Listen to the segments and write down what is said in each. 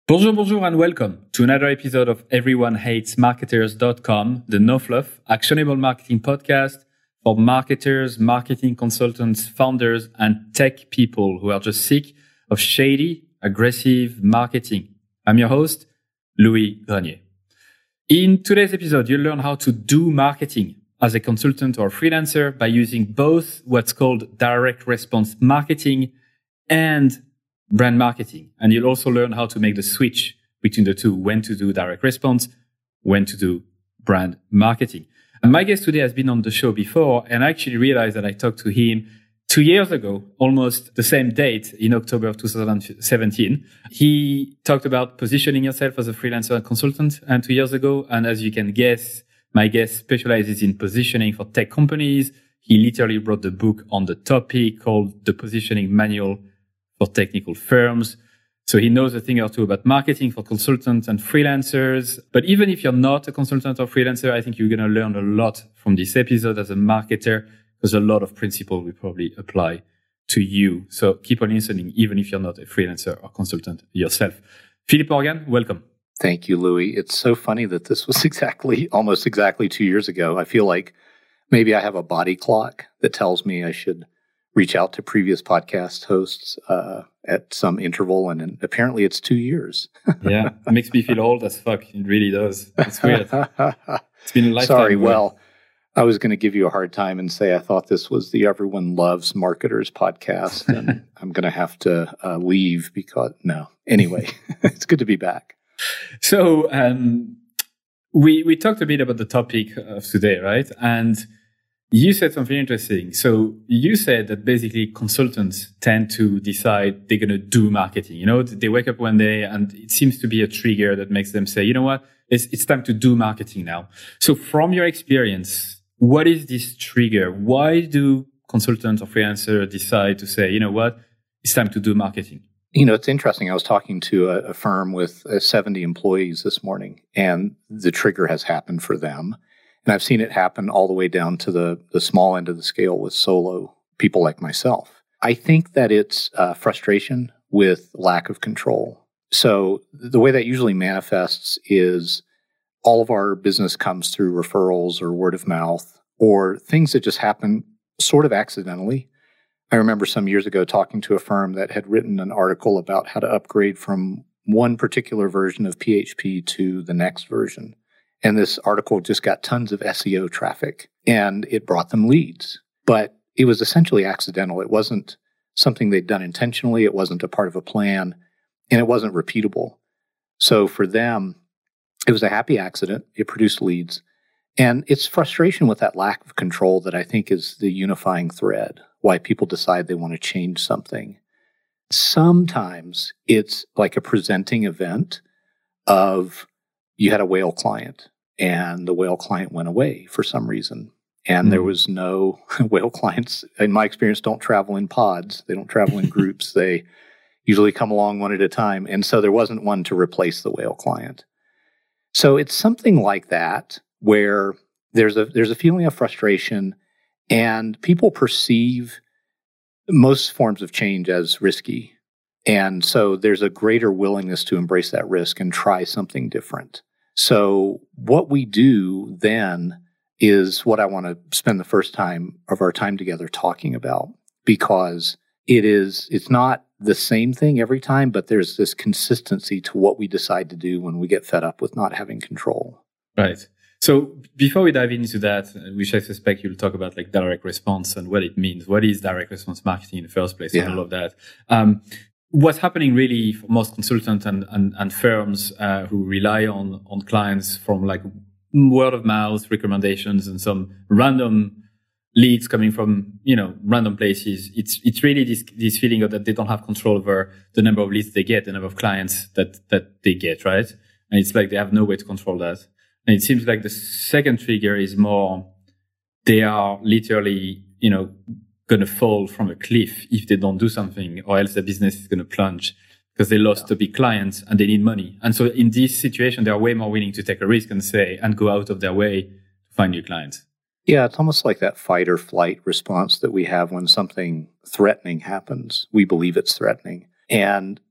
Bonjour, bonjour, and welcome to another episode of EveryoneHatesMarketers.com, the no fluff, actionable marketing podcast for marketers, marketing consultants, founders, and tech people who are just sick of shady, aggressive marketing. I'm your host, Louis Grenier. In today's episode, you'll learn how to do marketing as a consultant or freelancer by using both what's called direct response marketing and brand marketing. And you'll also learn how to make the switch between the two, when to do direct response, when to do brand marketing. And my guest today has been on the show before, and I actually realized that I talked to him 2 years ago, almost the same date in October of 2017. He talked about positioning yourself as a freelancer and consultant 2 years ago. And as you can guess, my guest specializes in positioning for tech companies. He literally wrote the book on the topic called The Positioning Manual for Technical Firms. So he knows a thing or two about marketing for consultants and freelancers. But even if you're not a consultant or freelancer, I think you're going to learn a lot from this episode as a marketer, because a lot of principles will probably apply to you. So keep on listening, even if you're not a freelancer or consultant yourself. Philippe Morgan, welcome. Thank you, Louis. It's so funny that this was almost exactly 2 years ago. I feel like maybe I have a body clock that tells me I should reach out to previous podcast hosts at some interval, and apparently it's 2 years. Yeah, it makes me feel old as fuck. It really does. It's weird. It's been a lifetime. Sorry, well, I was going to give you a hard time and say I thought this was the Everyone Loves Marketers podcast, and I'm going to have to leave because, no. Anyway, it's good to be back. So we talked a bit about the topic of today, right? And you said something interesting. So you said that basically consultants tend to decide they're going to do marketing. You know, they wake up one day and it seems to be a trigger that makes them say, you know what, it's time to do marketing now. So from your experience, what is this trigger? Why do consultants or freelancers decide to say, you know what, it's time to do marketing? You know, it's interesting. I was talking to a firm with 70 employees this morning, and the trigger has happened for them. And I've seen it happen all the way down to the small end of the scale with solo people like myself. I think that it's frustration with lack of control. So the way that usually manifests is all of our business comes through referrals or word of mouth or things that just happen sort of accidentally. I remember some years ago talking to a firm that had written an article about how to upgrade from one particular version of PHP to the next version. And this article just got tons of SEO traffic, and it brought them leads. But it was essentially accidental. It wasn't something they'd done intentionally. It wasn't a part of a plan, and it wasn't repeatable. So for them, it was a happy accident. It produced leads. And it's frustration with that lack of control that I think is the unifying thread, why people decide they want to change something. Sometimes it's like a presenting event of you had a whale client and the whale client went away for some reason. And there was no whale clients, in my experience, don't travel in pods. They don't travel in groups. They usually come along one at a time. And so there wasn't one to replace the whale client. So it's something like that where there's a feeling of frustration, and people perceive most forms of change as risky. And so there's a greater willingness to embrace that risk and try something different. So what we do then is what I want to spend the first time of our time together talking about, because it's not the same thing every time, but there's this consistency to what we decide to do when we get fed up with not having control. Right. So before we dive into that, which I suspect you'll talk about like direct response and what it means, what is direct response marketing in the first place, and all of that. What's happening really for most consultants and firms who rely on clients from like word of mouth recommendations and some random leads coming from, random places. It's really this feeling of that they don't have control over the number of leads they get, the number of clients that they get, right? And it's like they have no way to control that. And it seems like the second trigger is more, they are literally, going to fall from a cliff if they don't do something, or else their business is going to plunge because they lost a big client and they need money. And so in this situation, they are way more willing to take a risk and go out of their way to find new clients. Yeah, it's almost like that fight or flight response that we have when something threatening happens. We believe it's threatening. And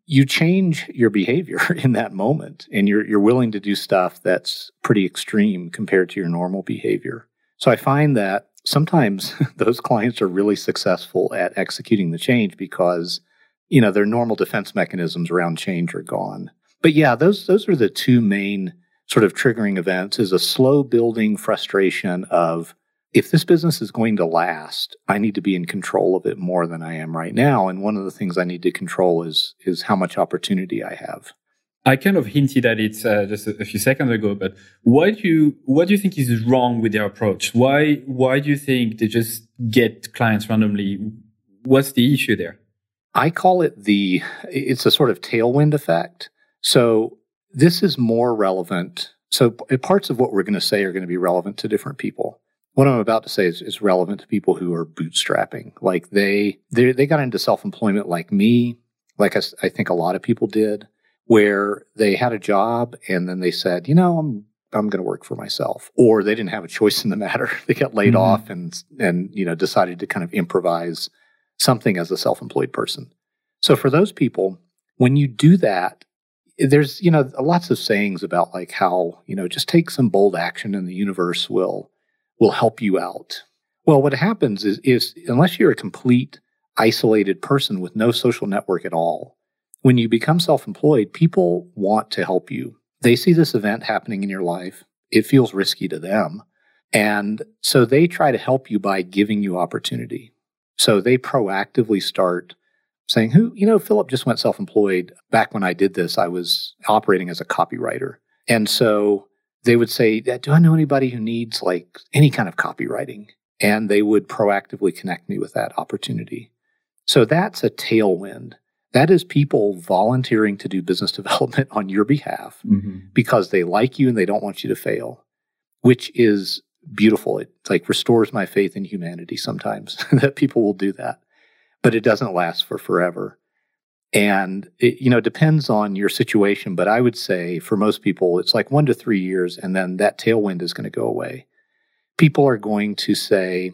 you change your behavior in that moment, and you're willing to do stuff that's pretty extreme compared to your normal behavior. So I find that sometimes those clients are really successful at executing the change because, their normal defense mechanisms around change are gone. But yeah, those are the two main sort of triggering events, is a slow building frustration of, if this business is going to last, I need to be in control of it more than I am right now. And one of the things I need to control is how much opportunity I have. I kind of hinted at it just a few seconds ago, but what do you think is wrong with their approach? Why do you think they just get clients randomly? What's the issue there? I call it it's a sort of tailwind effect. So this is more relevant. So parts of what we're going to say are going to be relevant to different people. What I'm about to say is relevant to people who are bootstrapping. Like they got into self-employment like me, like I think a lot of people did, where they had a job and then they said, I'm going to work for myself. Or they didn't have a choice in the matter. They got laid off and decided to kind of improvise something as a self-employed person. So for those people, when you do that, there's, lots of sayings about like how, just take some bold action and the universe will help you out. Well, what happens is unless you're a complete isolated person with no social network at all, when you become self-employed, people want to help you. They see this event happening in your life. It feels risky to them. And so they try to help you by giving you opportunity. So they proactively start saying, Philip just went self-employed. Back when I did this, I was operating as a copywriter. And so they would say, do I know anybody who needs like any kind of copywriting? And they would proactively connect me with that opportunity. So that's a tailwind. That is people volunteering to do business development on your behalf because they like you and they don't want you to fail, which is beautiful. It like restores my faith in humanity sometimes that people will do that, but it doesn't last for forever. And it depends on your situation, but I would say for most people, it's like 1 to 3 years, and then that tailwind is going to go away. People are going to say,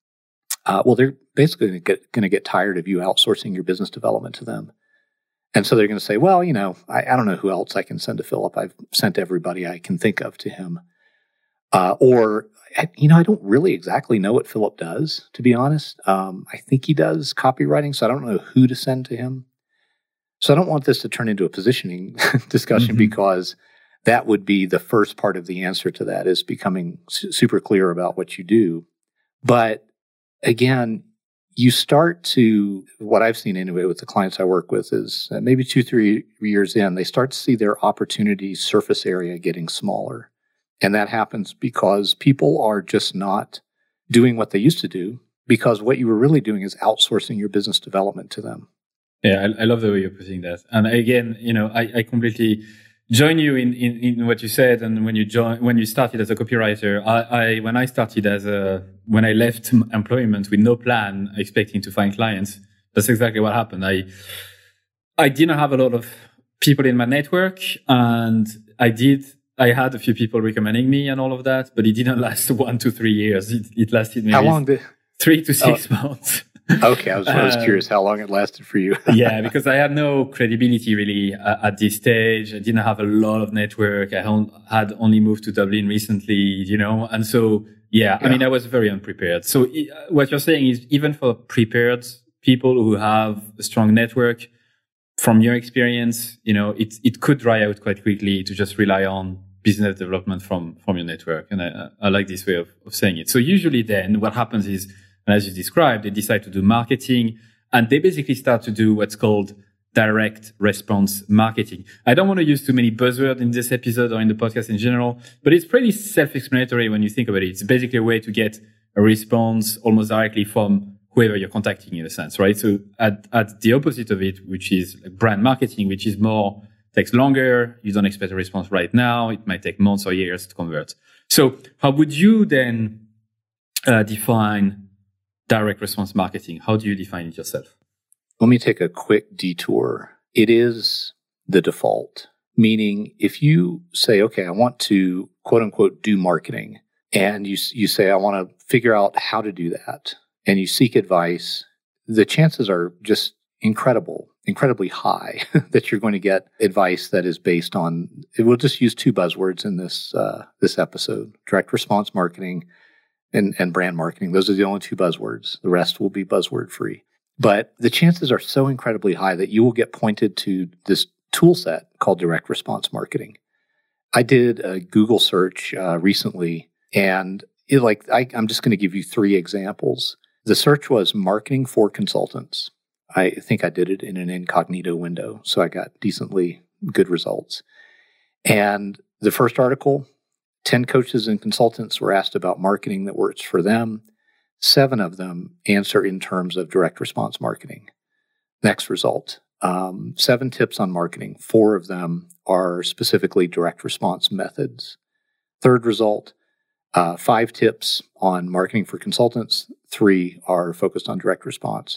they're basically going to get tired of you outsourcing your business development to them. And so they're going to say, I don't know who else I can send to Philip. I've sent everybody I can think of to him. I don't really exactly know what Philip does, to be honest. I think he does copywriting, so I don't know who to send to him. So I don't want this to turn into a positioning discussion because that would be the first part of the answer to that, is becoming super clear about what you do. But again, you start to, what I've seen anyway with the clients I work with is maybe 2-3 years in, they start to see their opportunity surface area getting smaller. And that happens because people are just not doing what they used to do, because what you were really doing is outsourcing your business development to them. Yeah, I love the way you're putting that. And again, I completely join you in what you said. And when you started as a copywriter, when I left employment with no plan, expecting to find clients, that's exactly what happened. I didn't have a lot of people in my network, and I had a few people recommending me and all of that, but it didn't last 1 to 3 years. It lasted maybe how long 3 to 6 months. Okay, I was curious how long it lasted for you. Yeah, because I had no credibility really at this stage. I didn't have a lot of network. I had only moved to Dublin recently, and so, yeah, I mean, I was very unprepared. So what you're saying is, even for prepared people who have a strong network, from your experience, it could dry out quite quickly to just rely on business development from your network. And I like this way of saying it. So usually then what happens is, as you described, they decide to do marketing, and they basically start to do what's called direct response marketing. I don't want to use too many buzzwords in this episode or in the podcast in general, but it's pretty self-explanatory when you think about it. It's basically a way to get a response almost directly from whoever you're contacting, in a sense, right? So at the opposite of it, which is like brand marketing, which is takes longer. You don't expect a response right now. It might take months or years to convert. So how would you then define direct response marketing? How do you define it yourself? Let me take a quick detour. It is the default, meaning if you say, okay, I want to quote unquote do marketing, and you say, I want to figure out how to do that, and you seek advice, the chances are just incredible incredibly high that you're going to get advice that is based on, we'll just use two buzzwords in this episode: direct response marketing and brand marketing. Those are the only two buzzwords. The rest will be buzzword free. But the chances are so incredibly high that you will get pointed to this tool set called direct response marketing. I did a Google search recently, and I'm just going to give you three examples. The search was marketing for consultants. I think I did it in an incognito window, so I got decently good results. And the first article, 10 coaches and consultants were asked about marketing that works for them. 7 of them answer in terms of direct response marketing. Next result, 7 tips on marketing. 4 of them are specifically direct response methods. Third result, 5 tips on marketing for consultants. 3 are focused on direct response.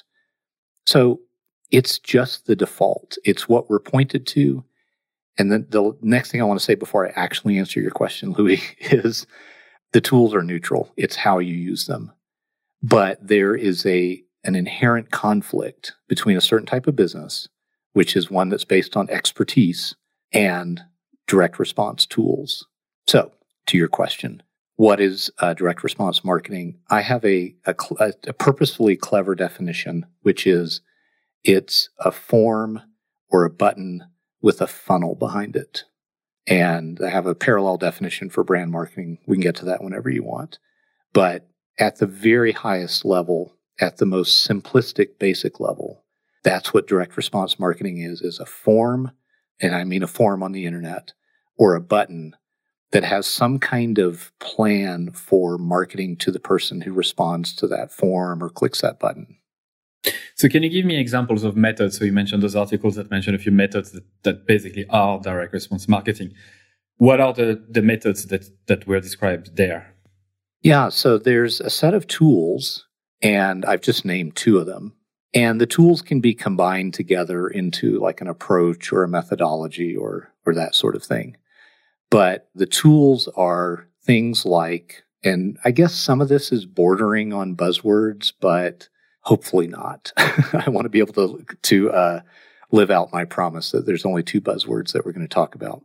So it's just the default. It's what we're pointed to. And then the next thing I want to say before I actually answer your question, Louis, is the tools are neutral. It's how you use them. But there is an inherent conflict between a certain type of business, which is one that's based on expertise, and direct response tools. So, to your question, what is direct response marketing? I have a purposefully clever definition, which is it's a form or a button with a funnel behind it. And I have a parallel definition for brand marketing. We can get to that whenever you want. But at the very highest level, at the most simplistic, basic level, that's what direct response marketing is a form, and I mean a form on the internet, or a button that has some kind of plan for marketing to the person who responds to that form or clicks that button. So can you give me examples of methods? So you mentioned those articles that mention a few methods that basically are direct response marketing. What are the methods that were described there? Yeah, so there's a set of tools, and I've just named 2 of them. And the tools can be combined together into like an approach or a methodology or that sort of thing. But the tools are things like, and I guess some of this is bordering on buzzwords, but hopefully not. I want to be able to live out my promise that there's only 2 buzzwords that we're going to talk about.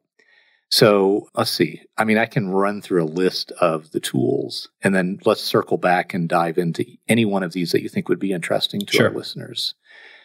So let's see. I mean, I can run through a list of the tools, and then let's circle back and dive into any one of these that you think would be interesting to our listeners.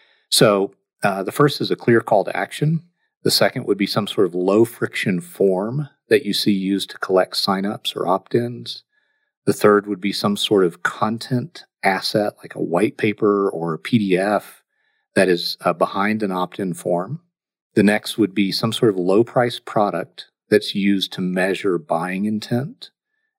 So the first is a clear call to action. The second would be some sort of low friction form that you see used to collect signups or opt-ins. The third would be some sort of content asset like a white paper or a PDF that is behind an opt-in form. The next would be some sort of low price product that's used to measure buying intent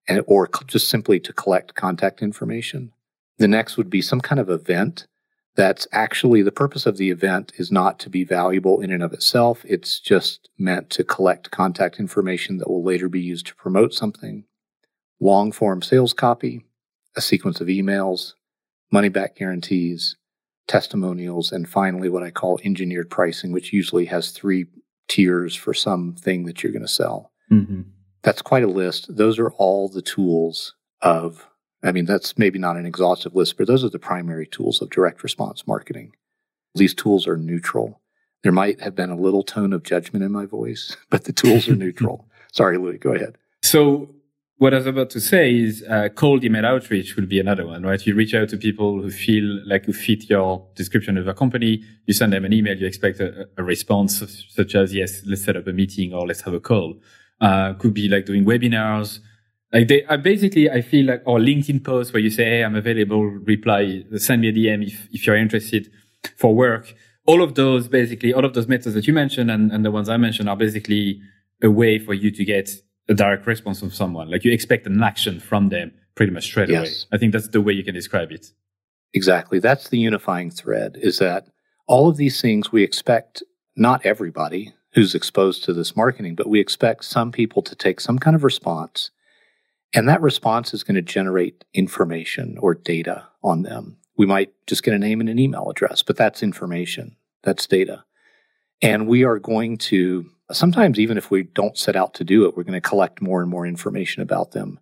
or just simply to collect contact information. The next would be some kind of event that's actually, the purpose of the event is not to be valuable in and of itself. It's just meant to collect contact information that will later be used to promote something. Long form sales copy, a sequence of emails, money back guarantees, testimonials, and finally what I call engineered pricing, which usually has 3 tiers for something that you're going to sell. Mm-hmm. That's quite a list. Those are all the tools of, I mean, that's maybe not an exhaustive list, but those are the primary tools of direct response marketing. These tools are neutral. There might have been a little tone of judgment in my voice, but the tools are neutral. Sorry, Louis, go ahead. So what I was about to say is cold email outreach would be another one, right? You reach out to people who feel like who fit your description of a company. You send them an email. You expect a response such as, yes, let's set up a meeting or let's have a call. Could be like doing webinars. Like I feel like, or LinkedIn posts where you say, hey, I'm available, reply, send me a DM if you're interested for work. All of those methods that you mentioned and the ones I mentioned are basically a way for you to get a direct response from someone. Like you expect an action from them pretty much straight away. I think that's the way you can describe it. Exactly. That's the unifying thread, is that all of these things we expect, not everybody who's exposed to this marketing, but we expect some people to take some kind of response, and that response is going to generate information or data on them. We might just get a name and an email address, but that's information. That's data. And we are going to, sometimes even if we don't set out to do it, we're going to collect more and more information about them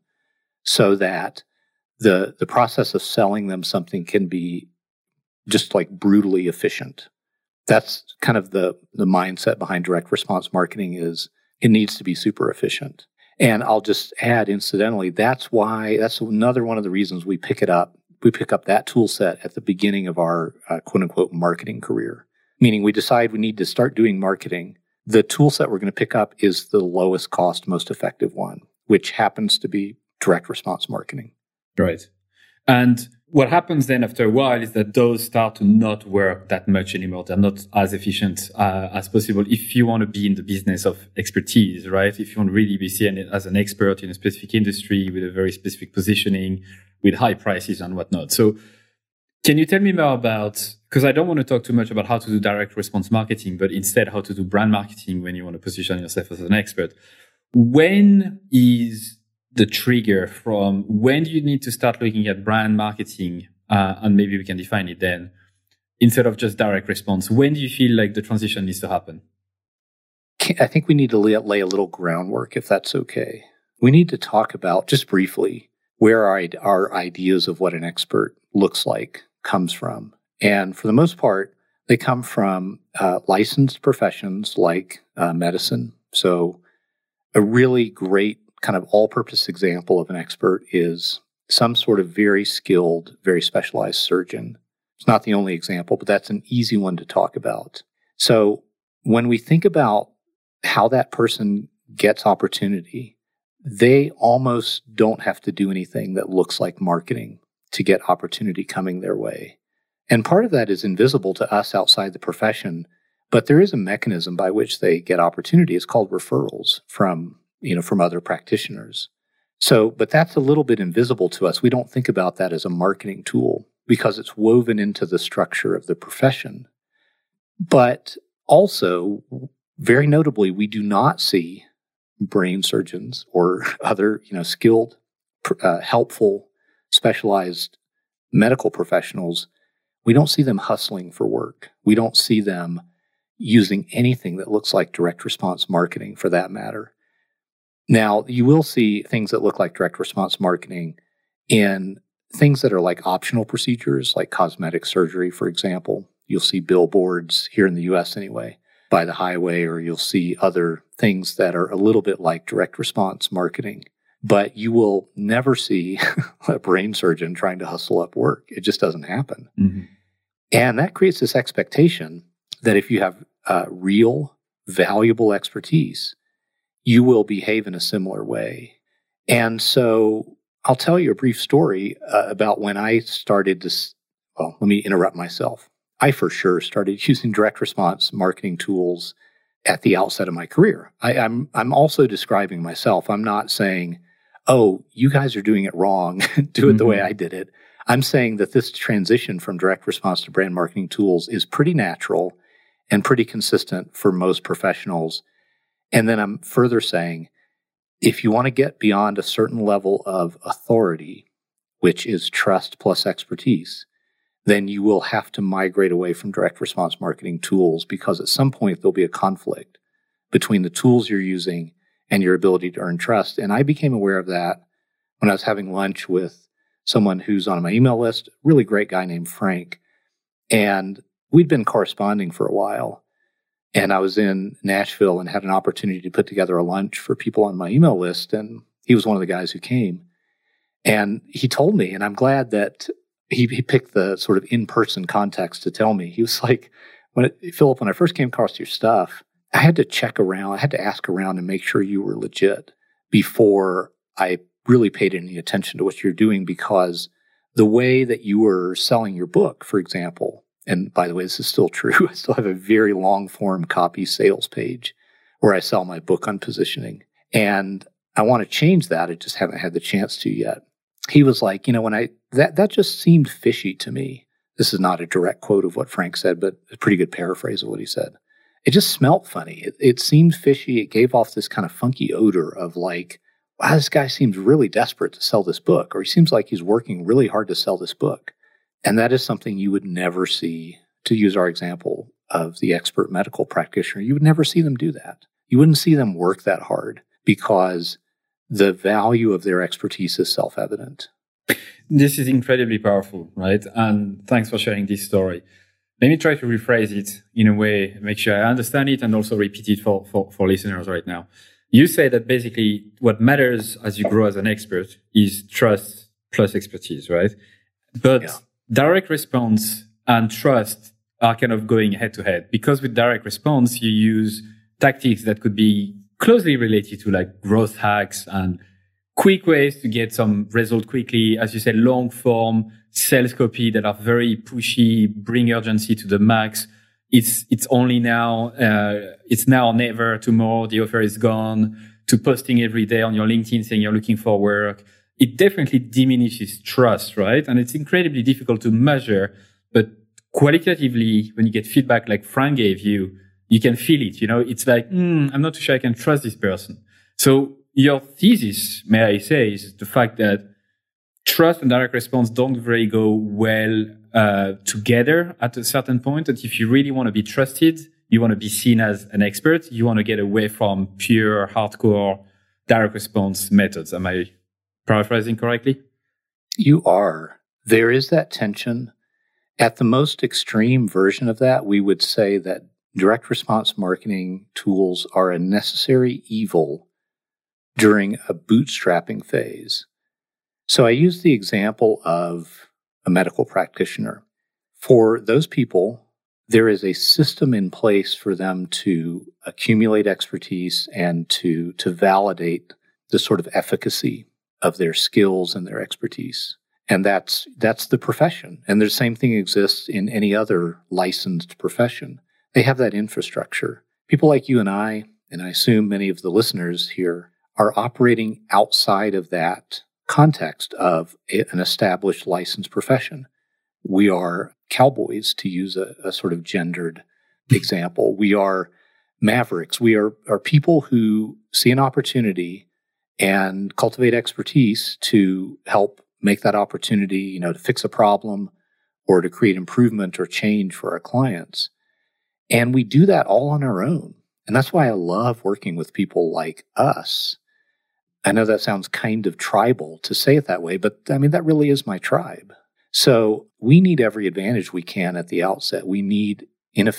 so that the process of selling them something can be just like brutally efficient. That's kind of the mindset behind direct response marketing is it needs to be super efficient. And I'll just add, incidentally, that's another one of the reasons we pick up that tool set at the beginning of our quote unquote marketing career. Meaning we decide we need to start doing marketing. The tool set we're going to pick up is the lowest cost, most effective one, which happens to be direct response marketing. Right. And what happens then after a while is that those start to not work that much anymore. They're not as efficient as possible if you want to be in the business of expertise, right? If you want to really be seen as an expert in a specific industry with a very specific positioning, with high prices and whatnot. So can you tell me more about, because I don't want to talk too much about how to do direct response marketing, but instead how to do brand marketing when you want to position yourself as an expert. When is the trigger from when do you need to start looking at brand marketing, and maybe we can define it then, instead of just direct response? When do you feel like the transition needs to happen? I think we need to lay a little groundwork, if that's okay. We need to talk about, just briefly, where our ideas of what an expert looks like comes from. And for the most part, they come from licensed professions like medicine. So a really great kind of all-purpose example of an expert is some sort of very skilled, very specialized surgeon. It's not the only example, but that's an easy one to talk about. So when we think about how that person gets opportunity, they almost don't have to do anything that looks like marketing to get opportunity coming their way. And part of that is invisible to us outside the profession, but there is a mechanism by which they get opportunity. It's called referrals from other practitioners. So, but that's a little bit invisible to us. We don't think about that as a marketing tool because it's woven into the structure of the profession. But also, very notably, we do not see brain surgeons or other, skilled, helpful, specialized medical professionals. We don't see them hustling for work. We don't see them using anything that looks like direct response marketing for that matter. Now, you will see things that look like direct response marketing in things that are like optional procedures, like cosmetic surgery, for example. You'll see billboards here in the US anyway, by the highway, or you'll see other things that are a little bit like direct response marketing. But you will never see a brain surgeon trying to hustle up work. It just doesn't happen. Mm-hmm. And that creates this expectation that if you have real, valuable expertise, you will behave in a similar way. And so I'll tell you a brief story about when I started this. Well, let me interrupt myself. I for sure started using direct response marketing tools at the outset of my career. I'm also describing myself. I'm not saying, oh, you guys are doing it wrong. Do it the way I did it. I'm saying that this transition from direct response to brand marketing tools is pretty natural and pretty consistent for most professionals. And then I'm further saying, if you want to get beyond a certain level of authority, which is trust plus expertise, then you will have to migrate away from direct response marketing tools because at some point there'll be a conflict between the tools you're using and your ability to earn trust. And I became aware of that when I was having lunch with someone who's on my email list, a really great guy named Frank. And we'd been corresponding for a while. And I was in Nashville and had an opportunity to put together a lunch for people on my email list. And he was one of the guys who came. And he told me, and I'm glad that he picked the sort of in-person context to tell me. He was like, Philip, when I first came across your stuff, I had to check around. I had to ask around and make sure you were legit before I really paid any attention to what you're doing, because the way that you were selling your book, for example, and by the way, this is still true. I still have a very long form copy sales page where I sell my book on positioning. And I want to change that. I just haven't had the chance to yet. He was like, that just seemed fishy to me. This is not a direct quote of what Frank said, but a pretty good paraphrase of what he said. It just smelt funny. It seemed fishy. It gave off this kind of funky odor of like, wow, this guy seems really desperate to sell this book, or he seems like he's working really hard to sell this book. And that is something you would never see, to use our example of the expert medical practitioner. You would never see them do that. You wouldn't see them work that hard because the value of their expertise is self-evident. This is incredibly powerful, right? And thanks for sharing this story. Let me try to rephrase it in a way, make sure I understand it and also repeat it for listeners right now. You say that basically what matters as you grow as an expert is trust plus expertise, right? But direct response and trust are kind of going head to head, because with direct response, you use tactics that could be closely related to like growth hacks and quick ways to get some result quickly. As you said, long form sales copy that are very pushy, bring urgency to the max. It's only now, it's now or never, tomorrow the offer is gone, to posting every day on your LinkedIn saying you're looking for work. It definitely diminishes trust, right? And it's incredibly difficult to measure, but qualitatively, when you get feedback like Frank gave you, you can feel it, you know, it's like, I'm not too sure I can trust this person. So your thesis, may I say, is the fact that trust and direct response don't very go well together at a certain point. That if you really want to be trusted, you want to be seen as an expert, you want to get away from pure, hardcore direct response methods. Am I paraphrasing correctly? You are. There is that tension. At the most extreme version of that, we would say that direct response marketing tools are a necessary evil during a bootstrapping phase. So I use the example of a medical practitioner. For those people, there is a system in place for them to accumulate expertise and to validate the sort of efficacy of their skills and their expertise. And that's the profession. And the same thing exists in any other licensed profession. They have that infrastructure. People like you and I assume many of the listeners here, are operating outside of that context of an established licensed profession. We are cowboys, to use a sort of gendered example. We are mavericks. We are people who see an opportunity and cultivate expertise to help make that opportunity, you know, to fix a problem or to create improvement or change for our clients. And we do that all on our own. And that's why I love working with people like us. I know that sounds kind of tribal to say it that way, but I mean, that really is my tribe. So we need every advantage we can at the outset. We need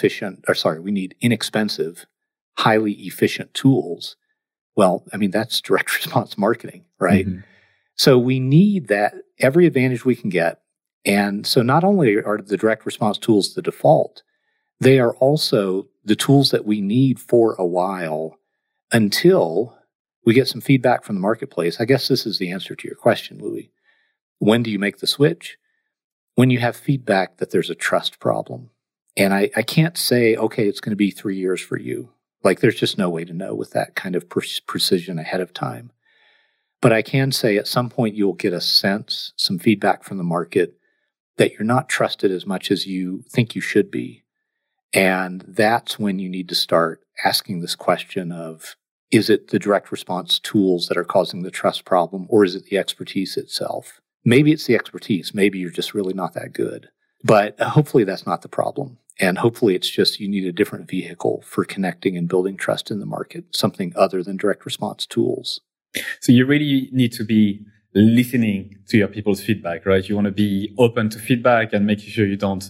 inexpensive, highly efficient tools. Well, I mean, that's direct response marketing, right? Mm-hmm. So we need that every advantage we can get. And so not only are the direct response tools the default, they are also the tools that we need for a while until we get some feedback from the marketplace. I guess this is the answer to your question, Louis. When do you make the switch? When you have feedback that there's a trust problem. And I can't say, okay, it's going to be 3 years for you. Like, there's just no way to know with that kind of precision ahead of time. But I can say at some point you'll get a sense, some feedback from the market that you're not trusted as much as you think you should be. And that's when you need to start asking this question of, is it the direct response tools that are causing the trust problem, or is it the expertise itself? Maybe it's the expertise. Maybe you're just really not that good. But hopefully that's not the problem. And hopefully it's just you need a different vehicle for connecting and building trust in the market, something other than direct response tools. So you really need to be listening to your people's feedback, right? You want to be open to feedback and making sure you don't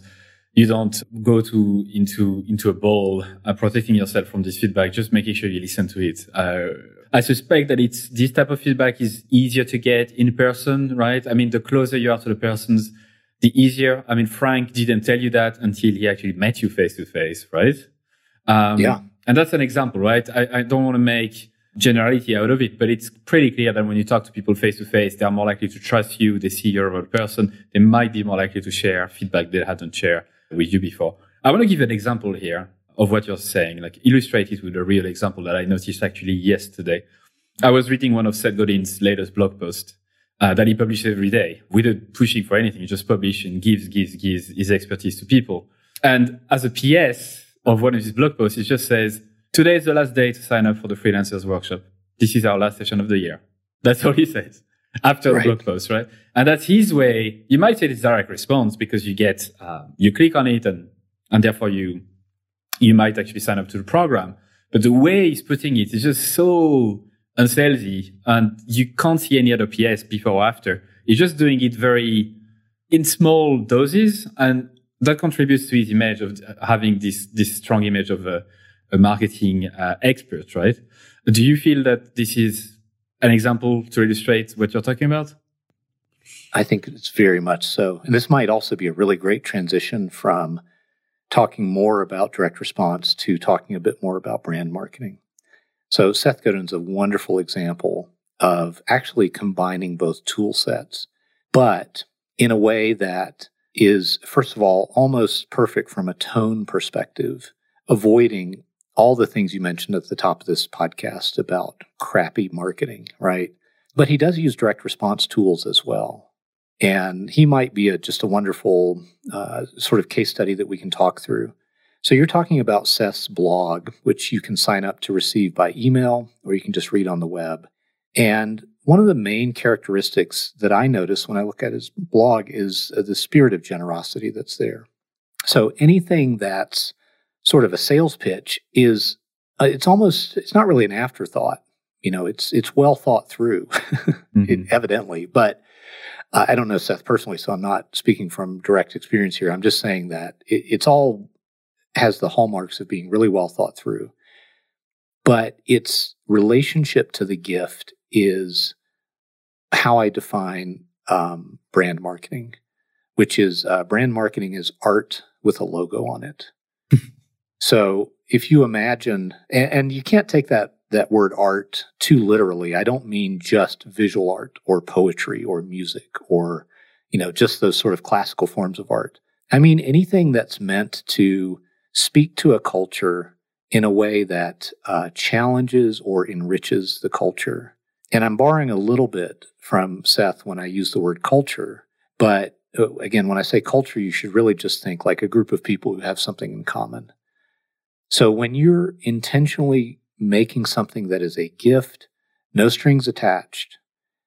go into a ball, protecting yourself from this feedback, just making sure you listen to it. I suspect that this type of feedback is easier to get in person, right? I mean, the closer you are to the persons, the easier. I mean, Frank didn't tell you that until he actually met you face to face, right? Yeah. And that's an example, right? I don't want to make generality out of it, but it's pretty clear that when you talk to people face to face, they are more likely to trust you. They see you're a real person. They might be more likely to share feedback they hadn't shared with you before. I want to give an example here of what you're saying, like illustrate it with a real example that I noticed actually yesterday. I was reading one of Seth Godin's latest blog post that he publishes every day without pushing for anything. He just publishes and gives his expertise to people. And as a PS of one of his blog posts, he just says, today is the last day to sign up for the freelancers workshop. This is our last session of the year. That's all he says after the blog post, right? And that's his way. You might say it's direct response because you get, you click on it and therefore you might actually sign up to the program. But the way he's putting it is just so unsalesy and you can't see any other PS before or after. He's just doing it very in small doses. And that contributes to his image of having this strong image of a marketing expert, right? Do you feel that this is an example to illustrate what you're talking about? I think it's very much so. And this might also be a really great transition from talking more about direct response to talking a bit more about brand marketing. So Seth Godin's a wonderful example of actually combining both tool sets, but in a way that is, first of all, almost perfect from a tone perspective, avoiding all the things you mentioned at the top of this podcast about crappy marketing, right? But he does use direct response tools as well. And he might be just a wonderful sort of case study that we can talk through. So you're talking about Seth's blog, which you can sign up to receive by email, or you can just read on the web. And one of the main characteristics that I notice when I look at his blog is the spirit of generosity that's there. So anything that's sort of a sales pitch is, it's not really an afterthought. It's well thought through, evidently. But I don't know Seth personally, so I'm not speaking from direct experience here. I'm just saying that it's all has the hallmarks of being really well thought through. But its relationship to the gift is how I define brand marketing, which is brand marketing is art with a logo on it. So if you imagine, and you can't take that word art too literally. I don't mean just visual art or poetry or music or, just those sort of classical forms of art. I mean anything that's meant to speak to a culture in a way that challenges or enriches the culture. And I'm borrowing a little bit from Seth when I use the word culture. But again, when I say culture, you should really just think like a group of people who have something in common. So when you're intentionally making something that is a gift, no strings attached,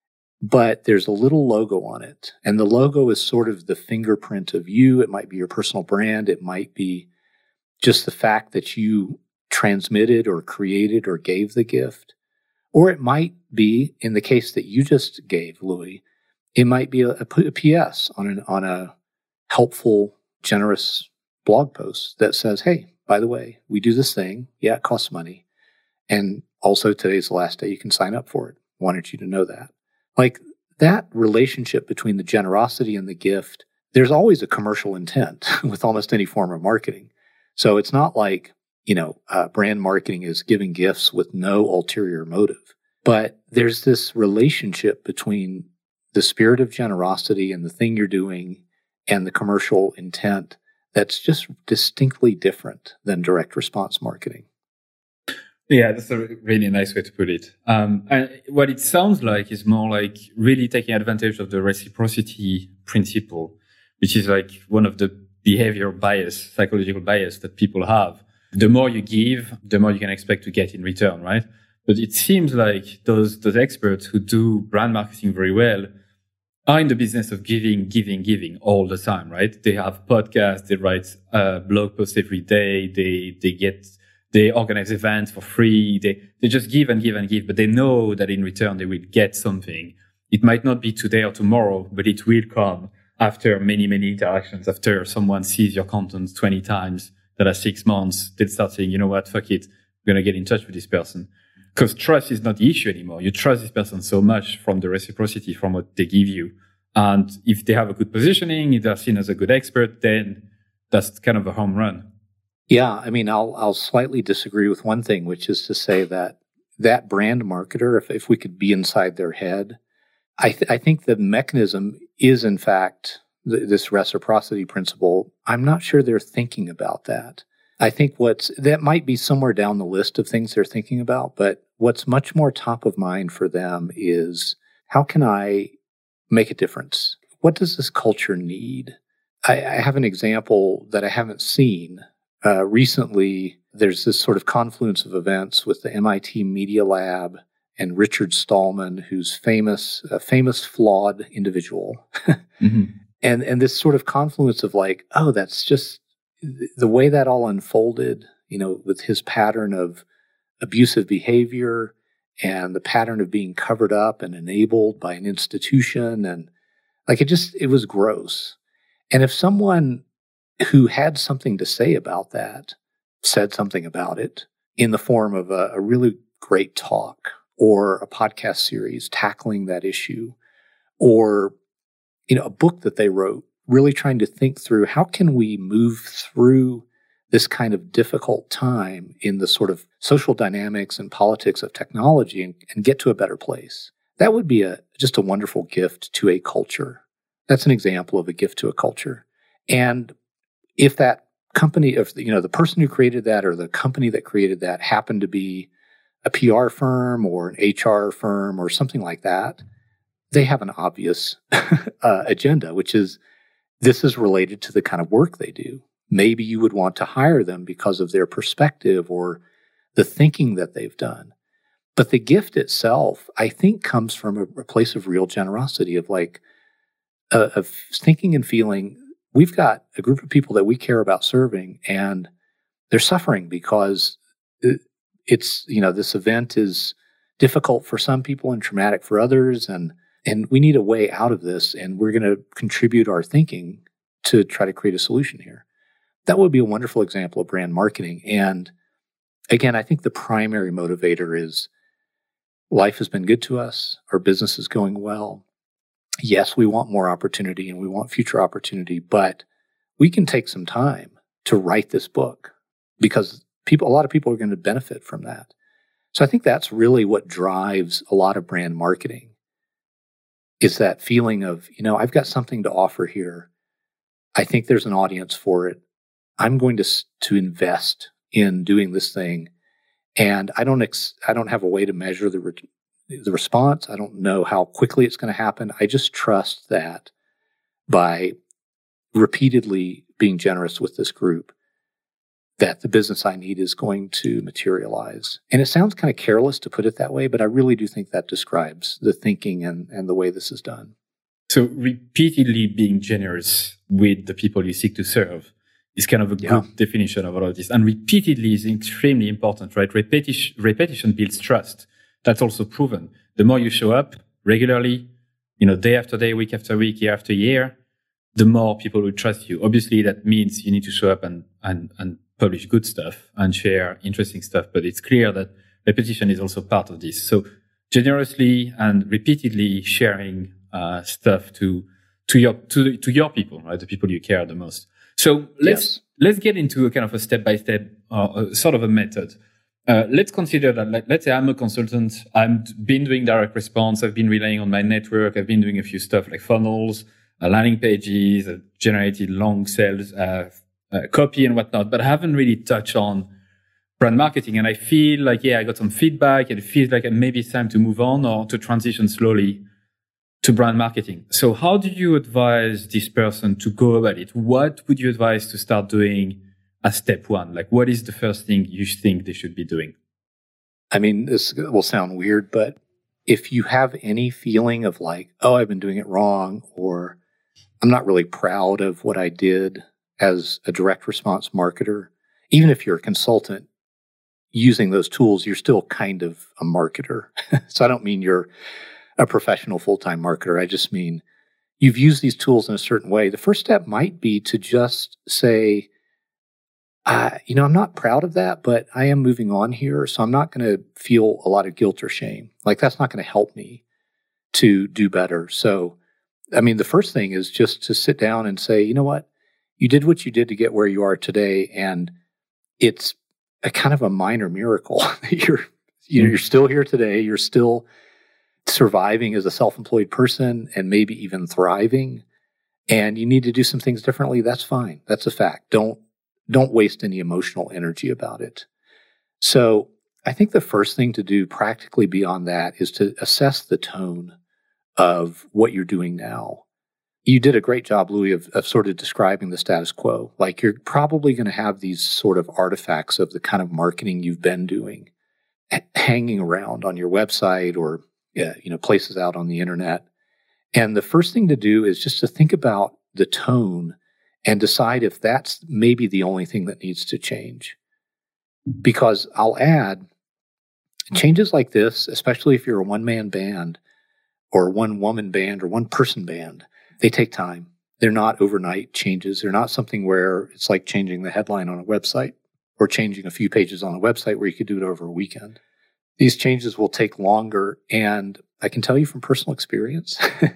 but there's a little logo on it, and the logo is sort of the fingerprint of you. It might be your personal brand. It might be just the fact that you transmitted or created or gave the gift. Or it might be, in the case that you just gave, Louis, it might be a PS on a helpful, generous blog post that says, hey, by the way, we do this thing. Yeah, it costs money. And also today's the last day you can sign up for it. Wanted you to know that. Like that relationship between the generosity and the gift, there's always a commercial intent with almost any form of marketing. So it's not like, brand marketing is giving gifts with no ulterior motive. But there's this relationship between the spirit of generosity and the thing you're doing and the commercial intent that's just distinctly different than direct response marketing. Yeah, that's a really nice way to put it. And what it sounds like is more like really taking advantage of the reciprocity principle, which is like one of the behavior bias, psychological bias that people have. The more you give, the more you can expect to get in return, right? But it seems like those experts who do brand marketing very well are in the business of giving all the time, right? They have podcasts, they write blog posts every day, they organize events for free, they just give and give and give, but they know that in return they will get something. It might not be today or tomorrow, but it will come after many, many interactions, after someone sees your content 20 times, that are 6 months, they'll start saying, you know what, fuck it, I'm going to get in touch with this person. Because trust is not the issue anymore. You trust this person so much from the reciprocity, from what they give you. And if they have a good positioning, if they're seen as a good expert, then that's kind of a home run. Yeah, I mean, I'll slightly disagree with one thing, which is to say that brand marketer, if we could be inside their head, I think the mechanism is, in fact, this reciprocity principle. I'm not sure they're thinking about that. I think that might be somewhere down the list of things they're thinking about, but what's much more top of mind for them is, how can I make a difference? What does this culture need? I have an example that I haven't seen. Recently, there's this sort of confluence of events with the MIT Media Lab and Richard Stallman, who's a famous flawed individual. Mm-hmm. And this sort of confluence of like, oh, that's just the way that all unfolded, with his pattern of abusive behavior and the pattern of being covered up and enabled by an institution. And like, it was gross. And if someone who had something to say about that, said something about it in the form of a really great talk or a podcast series tackling that issue, or, a book that they wrote, really trying to think through how can we move through this kind of difficult time in the sort of social dynamics and politics of technology and get to a better place. That would be just a wonderful gift to a culture. That's an example of a gift to a culture. And if that company, if the person who created that or the company that created that happened to be a PR firm or an HR firm or something like that, they have an obvious agenda, which is this is related to the kind of work they do. Maybe you would want to hire them because of their perspective or the thinking that they've done. But the gift itself, I think, comes from a place of real generosity, of thinking and feeling, we've got a group of people that we care about serving, and they're suffering because it's, this event is difficult for some people and traumatic for others, and we need a way out of this, and we're going to contribute our thinking to try to create a solution here. That would be a wonderful example of brand marketing. And again, I think the primary motivator is life has been good to us. Our business is going well. Yes, we want more opportunity and we want future opportunity, but we can take some time to write this book because a lot of people are going to benefit from that. So I think that's really what drives a lot of brand marketing, is that feeling of, I've got something to offer here. I think there's an audience for it. I'm going to invest in doing this thing, and I don't have a way to measure the response. I don't know how quickly it's going to happen. I just trust that by repeatedly being generous with this group, that the business I need is going to materialize. And it sounds kind of careless to put it that way, but I really do think that describes the thinking and the way this is done. So repeatedly being generous with the people you seek to serve is kind of a good definition of all of this. And repeatedly is extremely important, right? Repetition builds trust. That's also proven. The more you show up regularly, day after day, week after week, year after year, the more people will trust you. Obviously, that means you need to show up and publish good stuff and share interesting stuff. But it's clear that repetition is also part of this. So generously and repeatedly sharing stuff to your people, right? The people you care the most. So let's get into a kind of a step-by-step sort of a method. Let's consider that, let's say I'm a consultant. I've been doing direct response. I've been relying on my network. I've been doing a few stuff like funnels, landing pages, generated long sales, copy and whatnot, but I haven't really touched on brand marketing. And I feel like, I got some feedback and it feels like maybe it's time to move on or to transition slowly to brand marketing. So how do you advise this person to go about it? What would you advise to start doing as step one? Like, what is the first thing you think they should be doing? I mean, this will sound weird, but if you have any feeling of like, oh, I've been doing it wrong, or I'm not really proud of what I did as a direct response marketer, even if you're a consultant using those tools, you're still kind of a marketer. So I don't mean you're a professional full-time marketer. I just mean you've used these tools in a certain way. The first step might be to just say, I'm not proud of that, but I am moving on here. So I'm not going to feel a lot of guilt or shame. Like, that's not going to help me to do better. So, I mean, the first thing is just to sit down and say, you know what? You did what you did to get where you are today. And it's a kind of a minor miracle. You're still here today. You're still surviving as a self-employed person and maybe even thriving. And you need to do some things differently. That's fine. That's a fact. Don't waste any emotional energy about it. So I think the first thing to do practically beyond that is to assess the tone of what you're doing now. You did a great job, Louis, of sort of describing the status quo. Like, you're probably going to have these sort of artifacts of the kind of marketing you've been doing hanging around on your website or places out on the internet. And the first thing to do is just to think about the tone and decide if that's maybe the only thing that needs to change. Because I'll add, changes like this, especially if you're a one-man band or one-woman band or one-person band, they take time. They're not overnight changes. They're not something where it's like changing the headline on a website or changing a few pages on a website where you could do it over a weekend. These changes will take longer. And I can tell you from personal experience,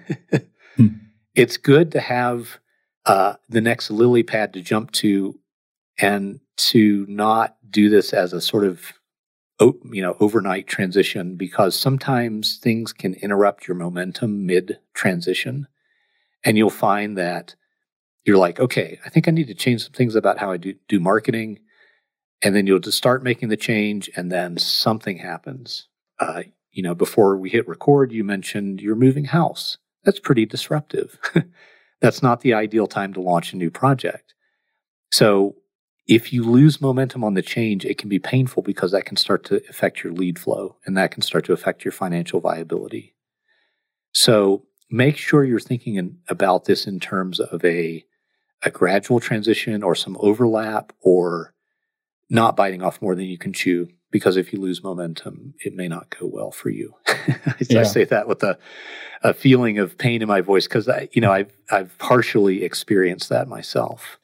it's good to have the next lily pad to jump to and to not do this as a sort of overnight transition, because sometimes things can interrupt your momentum mid-transition. And you'll find that you're like, okay, I think I need to change some things about how I do marketing. And then you'll just start making the change, and then something happens. Before we hit record, you mentioned you're moving house. That's pretty disruptive. That's not the ideal time to launch a new project. So if you lose momentum on the change, it can be painful because that can start to affect your lead flow, and that can start to affect your financial viability. So make sure you're thinking about this in terms of a gradual transition or some overlap, or not biting off more than you can chew, because if you lose momentum, it may not go well for you. I say that with a feeling of pain in my voice, because I've partially experienced that myself.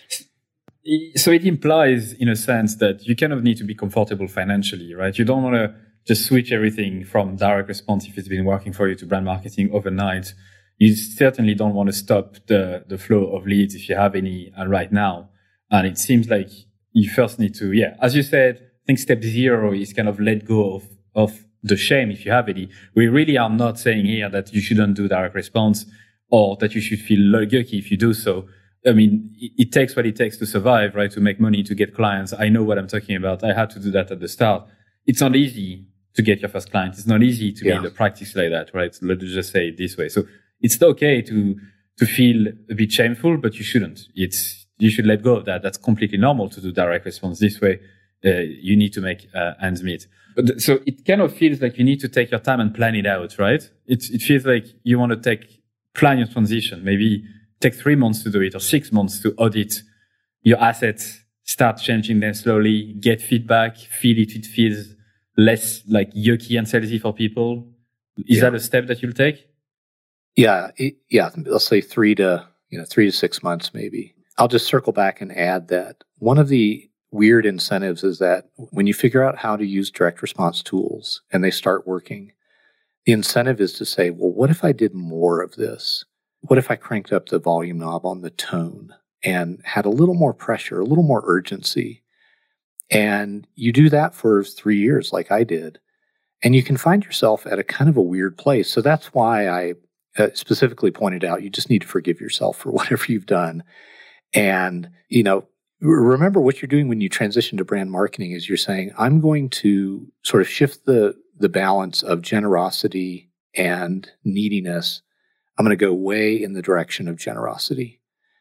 So it implies, in a sense, that you kind of need to be comfortable financially, right? You don't want to just switch everything from direct response, if it's been working for you, to brand marketing overnight. You certainly don't want to stop the flow of leads if you have any right now. And it seems like you first need to, as you said, I think step 0 is kind of let go of the shame if you have any. We really are not saying here that you shouldn't do direct response or that you should feel guilty if you do so. I mean, it takes what it takes to survive, right? To make money, to get clients. I know what I'm talking about. I had to do that at the start. It's not easy to get your first client. It's not easy to be in the practice like that, right? Let's just say it this way. So it's okay to feel a bit shameful, but you shouldn't. You should let go of that. That's completely normal to do direct response this way. You need to make ends meet. But so it kind of feels like you need to take your time and plan it out, right? It feels like you want to plan your transition, maybe take 3 months to do it or 6 months to audit your assets, start changing them slowly, get feedback, feel it feels less like yucky and salesy for people. Is that a step that you'll take? Yeah. Let's say 3 to 6 months, maybe. I'll just circle back and add that one of the weird incentives is that when you figure out how to use direct response tools and they start working, the incentive is to say, well, what if I did more of this? What if I cranked up the volume knob on the tone and had a little more pressure, a little more urgency? And you do that for 3 years like I did, and you can find yourself at a kind of a weird place. So that's why I specifically pointed out you just need to forgive yourself for whatever you've done. And, remember what you're doing when you transition to brand marketing is you're saying, I'm going to sort of shift the balance of generosity and neediness. I'm going to go way in the direction of generosity.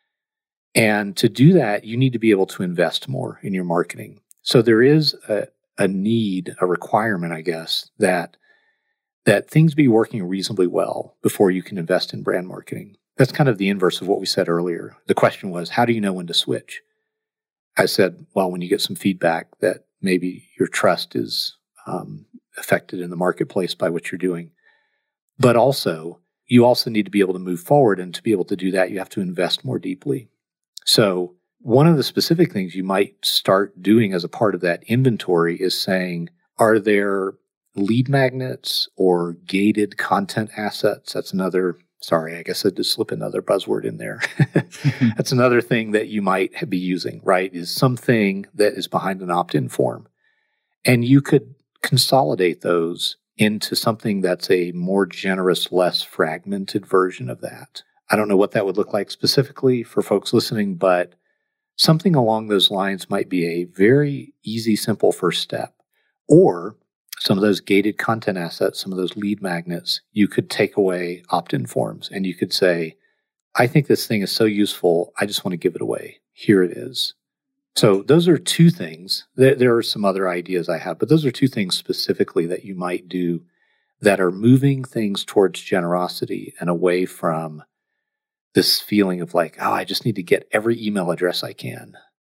And to do that, you need to be able to invest more in your marketing. So there is a need, a requirement, I guess, that things be working reasonably well before you can invest in brand marketing. That's kind of the inverse of what we said earlier. The question was, how do you know when to switch? I said, well, when you get some feedback that maybe your trust is affected in the marketplace by what you're doing. But you also need to be able to move forward. And to be able to do that, you have to invest more deeply. So one of the specific things you might start doing as a part of that inventory is saying, are there lead magnets or gated content assets? That's another, I guess I just slip another buzzword in there. That's another thing that you might be using, right? Is something that is behind an opt-in form. And you could consolidate those into something that's a more generous, less fragmented version of that. I don't know what that would look like specifically for folks listening, but something along those lines might be a very easy, simple first step. Or some of those gated content assets, some of those lead magnets, you could take away opt-in forms and you could say, I think this thing is so useful, I just want to give it away. Here it is. So those are 2 things. There are some other ideas I have, but those are 2 things specifically that you might do that are moving things towards generosity and away from this feeling of like, I just need to get every email address I can.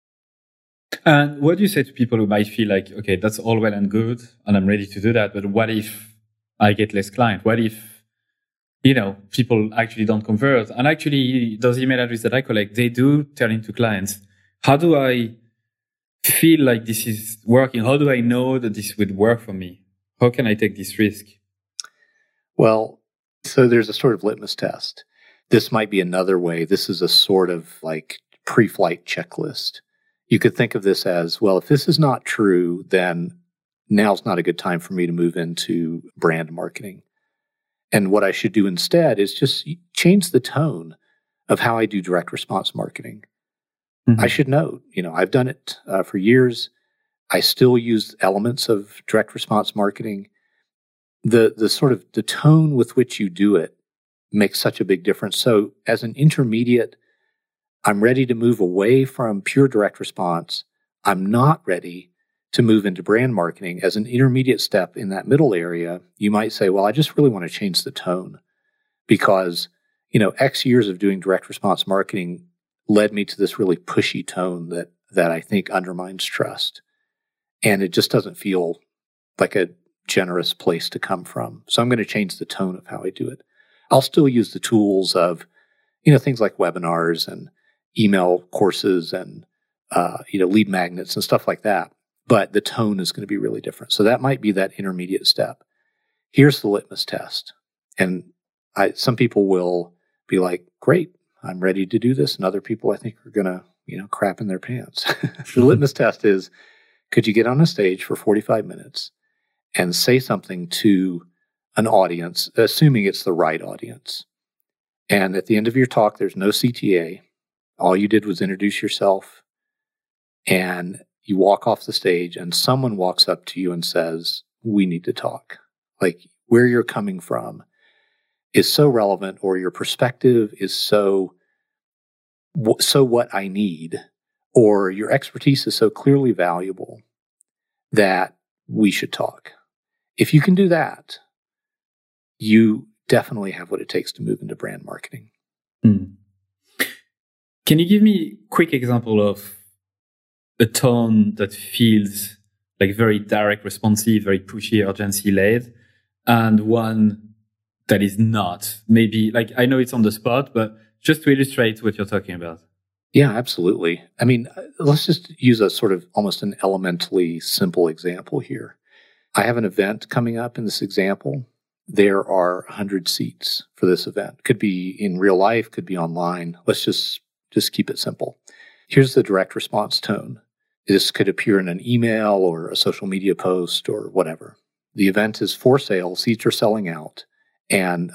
And what do you say to people who might feel like, okay, that's all well and good, and I'm ready to do that, but what if I get less client? What if people actually don't convert. And actually, those email addresses that I collect, they do turn into clients. How do I feel like this is working? How do I know that this would work for me? How can I take this risk? Well, so there's a sort of litmus test. This might be another way. This is a sort of like pre-flight checklist. You could think of this as, well, if this is not true, then now's not a good time for me to move into brand marketing. And what I should do instead is just change the tone of how I do direct response marketing. Mm-hmm. I should note, I've done it for years. I still use elements of direct response marketing. The sort of the tone with which you do it makes such a big difference. So as an intermediate, I'm ready to move away from pure direct response. I'm not ready to move into brand marketing. As an intermediate step in that middle area, you might say, well, I just really want to change the tone because, X years of doing direct response marketing led me to this really pushy tone that I think undermines trust. And it just doesn't feel like a generous place to come from. So I'm going to change the tone of how I do it. I'll still use the tools of, things like webinars and email courses and, lead magnets and stuff like that. But the tone is going to be really different. So that might be that intermediate step. Here's the litmus test. And some people will be like, great, I'm ready to do this. And other people I think are going to, crap in their pants. The litmus test is, could you get on a stage for 45 minutes and say something to an audience, assuming it's the right audience? And at the end of your talk, there's no CTA. All you did was introduce yourself, and you walk off the stage and someone walks up to you and says, we need to talk. Like where you're coming from is so relevant, or your perspective is so what I need, or your expertise is so clearly valuable that we should talk. If you can do that, you definitely have what it takes to move into brand marketing. Can you give me a quick example of a tone that feels like very direct, responsive, very pushy, urgency-led, and one that is not? Maybe, like, I know it's on the spot, but just to illustrate what you're talking about. Yeah, absolutely. I mean, let's just use a sort of almost an elementally simple example here. I have an event coming up in this example. There are 100 seats for this event. Could be in real life, could be online. Let's just keep it simple. Here's the direct response tone. This could appear in an email or a social media post or whatever. The event is for sale. Seats are selling out, and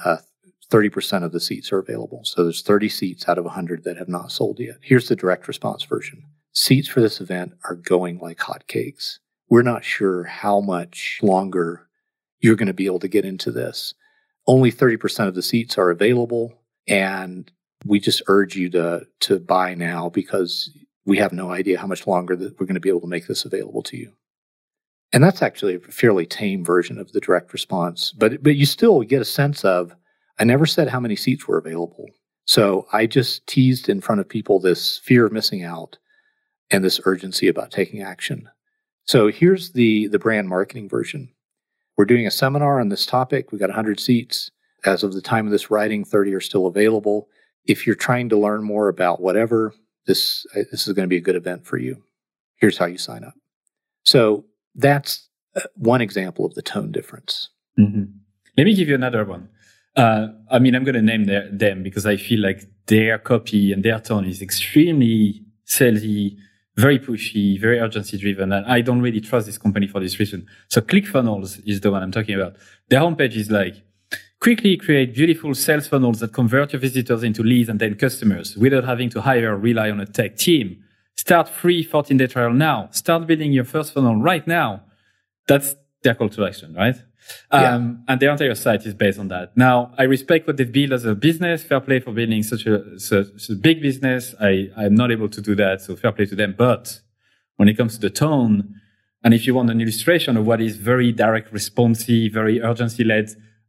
30% of the seats are available. So there's 30 seats out of 100 that have not sold yet. Here's the direct response version. Seats for this event are going like hotcakes. We're not sure how much longer you're going to be able to get into this. Only 30% of the seats are available, and we just urge you to buy now because we have no idea how much longer that we're going to be able to make this available to you. And that's actually a fairly tame version of the direct response, but you still get a sense of, I never said how many seats were available. So I just teased in front of people this fear of missing out and this urgency about taking action. So here's the brand marketing version. We're doing a seminar on this topic. We've got 100 seats. As of the time of this writing, 30 are still available. If you're trying to learn more about whatever, this is going to be a good event for you. Here's how you sign up. So that's one example of the tone difference. Mm-hmm. Let me give you another one. I'm going to name them because I feel like their copy and their tone is extremely salesy, very pushy, very urgency driven. And I don't really trust this company for this reason. So ClickFunnels is the one I'm talking about. Their homepage is like, quickly create beautiful sales funnels that convert your visitors into leads and then customers without having to hire or rely on a tech team. Start free 14-day trial now. Start building your first funnel right now. That's their call to action, right? Yeah. And their entire site is based on that. Now, I respect what they've built as a business. Fair play for building such a big business. I'm not able to do that, so fair play to them. But when it comes to the tone, and if you want an illustration of what is very direct, responsive, very urgency-led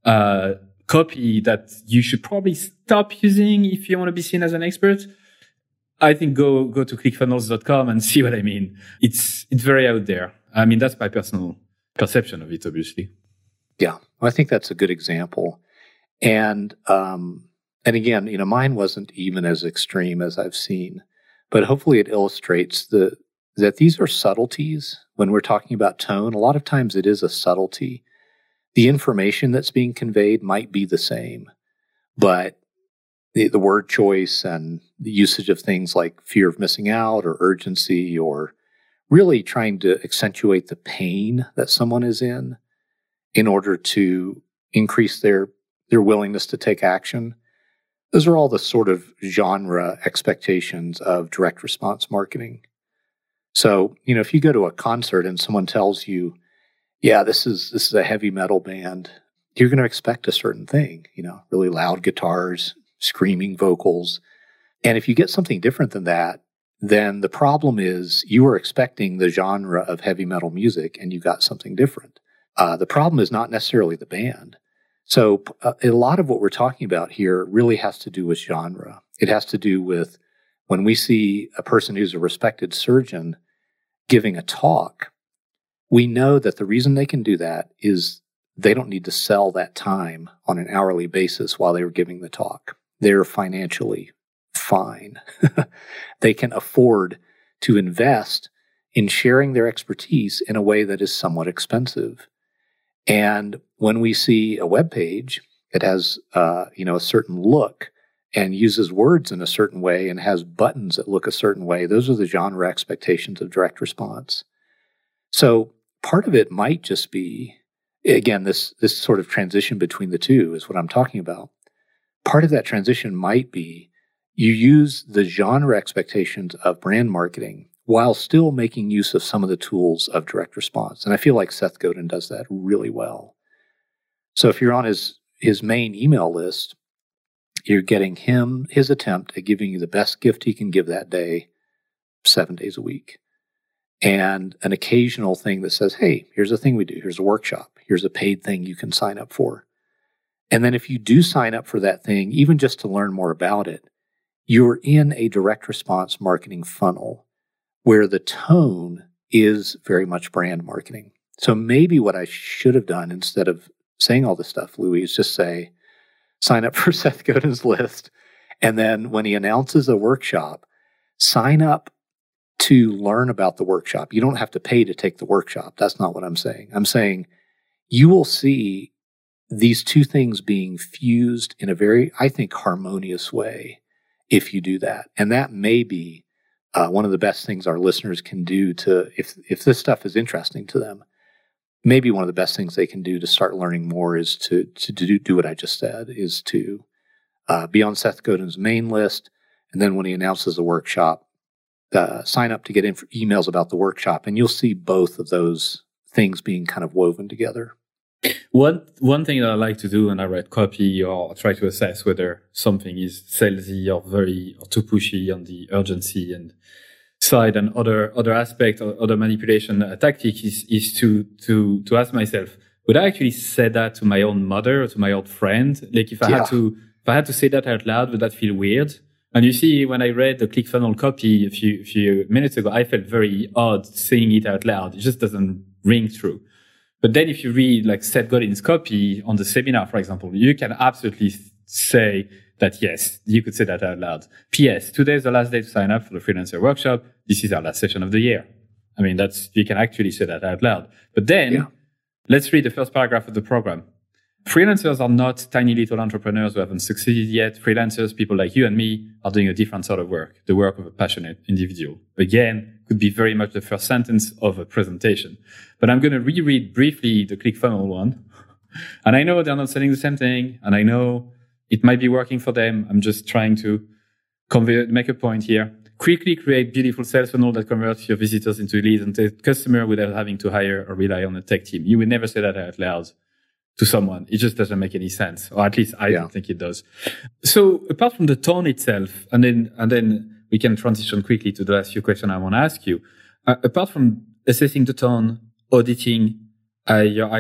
copy that you should probably stop using if you want to be seen as an expert, I think go to clickfunnels.com and see what I mean. It's very out there. I mean, that's my personal perception of it, obviously. Yeah, I think that's a good example. And again, mine wasn't even as extreme as I've seen, but hopefully it illustrates that these are subtleties when we're talking about tone. A lot of times it is a subtlety. The information that's being conveyed might be the same, but the word choice and the usage of things like fear of missing out or urgency, or really trying to accentuate the pain that someone is in order to increase their willingness to take action. Those are all the sort of genre expectations of direct response marketing. So, if you go to a concert and someone tells you, yeah, this is a heavy metal band, you're going to expect a certain thing, really loud guitars, screaming vocals. And if you get something different than that, then the problem is you were expecting the genre of heavy metal music and you got something different. The problem is not necessarily the band. So a lot of what we're talking about here really has to do with genre. It has to do with when we see a person who's a respected surgeon giving a talk, we know that the reason they can do that is they don't need to sell that time on an hourly basis while they were giving the talk. They're financially fine. They can afford to invest in sharing their expertise in a way that is somewhat expensive. And when we see a web page that has, a certain look and uses words in a certain way and has buttons that look a certain way, those are the genre expectations of direct response. So part of it might just be, again, this sort of transition between the two is what I'm talking about. Part of that transition might be you use the genre expectations of brand marketing while still making use of some of the tools of direct response. And I feel like Seth Godin does that really well. So if you're on his main email list, you're getting his attempt at giving you the best gift he can give that day, 7 days a week. And an occasional thing that says, hey, here's a thing we do. Here's a workshop. Here's a paid thing you can sign up for. And then if you do sign up for that thing, even just to learn more about it, you're in a direct response marketing funnel where the tone is very much brand marketing. So maybe what I should have done instead of saying all this stuff, Louis, is just say, sign up for Seth Godin's list. And then when he announces a workshop, sign up to learn about the workshop. You don't have to pay to take the workshop. That's not what I'm saying. I'm saying you will see these two things being fused in a very, I think, harmonious way if you do that. And that may be one of the best things our listeners can do to, if this stuff is interesting to them, maybe one of the best things they can do to start learning more is to do what I just said, is to be on Seth Godin's main list. And then when he announces a workshop, sign up to get emails about the workshop. And you'll see both of those things being kind of woven together. One thing that I like to do when I write copy or try to assess whether something is salesy or too pushy on the urgency and side and other aspect or other manipulation tactic is to ask myself, would I actually say that to my own mother or to my old friend? Like if I had to say that out loud, would that feel weird? And you see, when I read the ClickFunnels copy a few minutes ago, I felt very odd saying it out loud. It just doesn't ring true. But then if you read like Seth Godin's copy on the seminar, for example, you can absolutely say that, yes, you could say that out loud. P.S. Today is the last day to sign up for the freelancer workshop. This is our last session of the year. I mean, you can actually say that out loud. But then let's read the first paragraph of the program. Freelancers are not tiny little entrepreneurs who haven't succeeded yet. Freelancers, people like you and me, are doing a different sort of work, the work of a passionate individual. Again, could be very much the first sentence of a presentation. But I'm going to reread briefly the ClickFunnels one. And I know they're not selling the same thing, and I know it might be working for them. I'm just trying to make a point here. Quickly create beautiful sales funnel that converts your visitors into leads and customer without having to hire or rely on a tech team. You would never say that out loud to someone. It just doesn't make any sense, or at least I don't think it does. So apart from the tone itself, and then we can transition quickly to the last few questions I want to ask you. Apart from assessing the tone, auditing your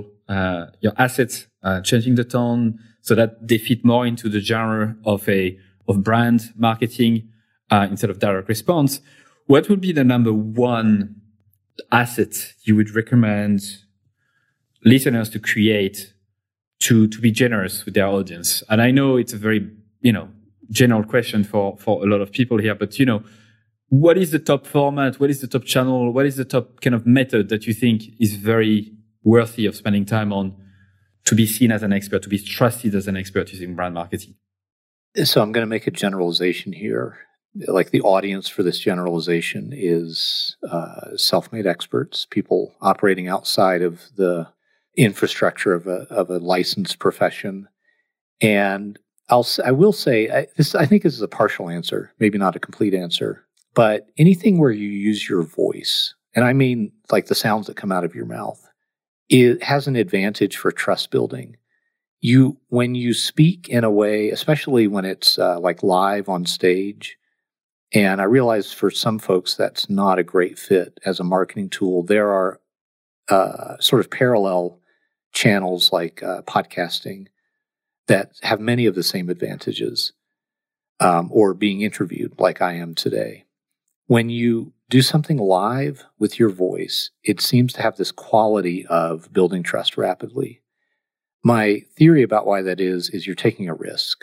assets, changing the tone so that they fit more into the genre of brand marketing instead of direct response, what would be the number one asset you would recommend listeners to create to be generous with their audience? And I know it's a very, general question for a lot of people here, but, what is the top format? What is the top channel? What is the top kind of method that you think is very worthy of spending time on to be seen as an expert, to be trusted as an expert using brand marketing? So I'm going to make a generalization here. Like the audience for this generalization is self-made experts, people operating outside of the infrastructure of a licensed profession. And I will say, I think this is a partial answer, maybe not a complete answer, but anything where you use your voice, and I mean like the sounds that come out of your mouth, it has an advantage for trust building. When you speak in a way, especially when it's like live on stage, and I realize for some folks that's not a great fit as a marketing tool. There are sort of parallel channels like podcasting that have many of the same advantages, or being interviewed like I am today. When you do something live with your voice, it seems to have this quality of building trust rapidly. My theory about why that is you're taking a risk.